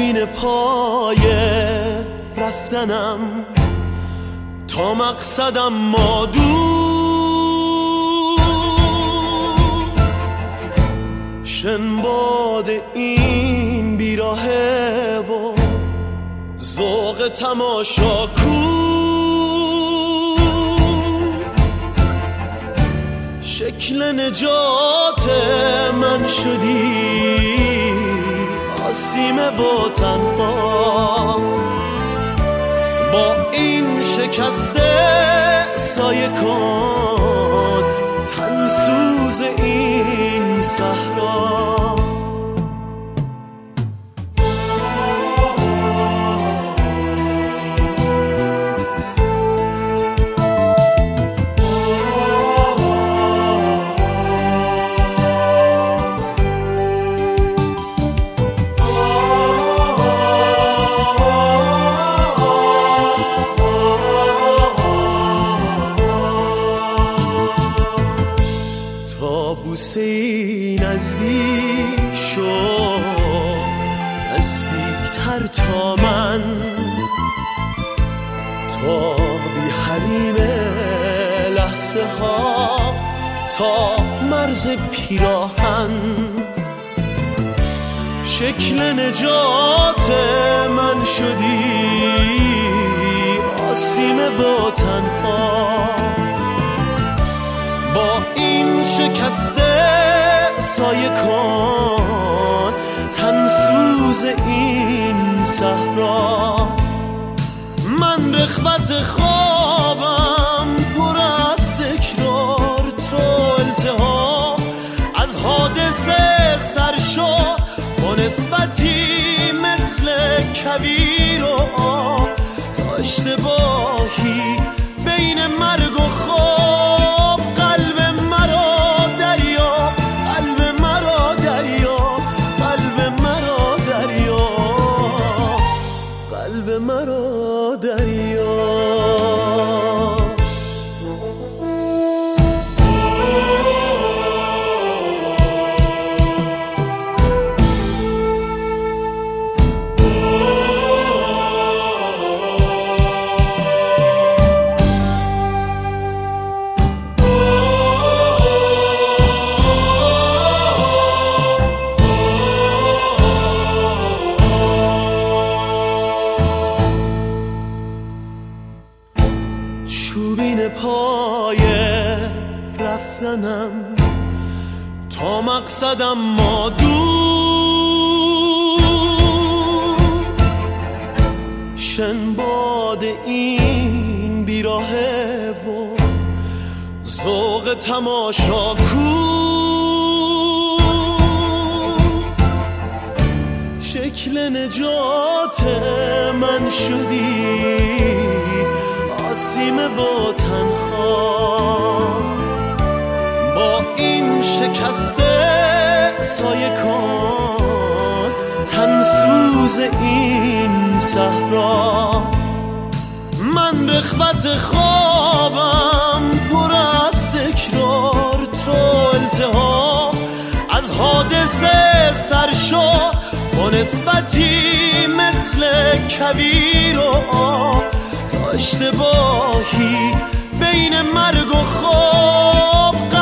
چوبین پای رفتنم تا مقصدم ما دور، شنباد این بیراهه و ذوق تماشاکو، شکل نجات من شدی آسیمه و تنها، با این شکسته سایه کن تن سوز این صحرا. بوسه‌ای نزدیک شو، نزدیکتر تا من، تا بی حریم لحظه ها، تا مرز پیراهن، شکل نجات من شدی آسیمه و تنها، با این شکسته سایه کن تن سوز این صحرا. من رخوت خوابم پر از تکرار، تو التهاب از حادثه سرشو، با نسبتی مثل کویر و آب، تا اشتباهی بین مرگ و خواب، قلب مرا دریا، قلب مرا دریا، قلب مرا دریا، قلب مرا دریا. چوبین پای رفتنم تا مقصدم ما دور، شنباد این بیراهه و ذوق تماشاکو، شکل نجات من شدی آسیمه و تنها، با این شکسته سایه کن تن سوز این صحرا. من رخوت خوابم پر از تکرار، تو التهاب از حادثه سرشو، با نسبتی مثل کویر و آب، تا اشتباهی بین مرگ و خواب،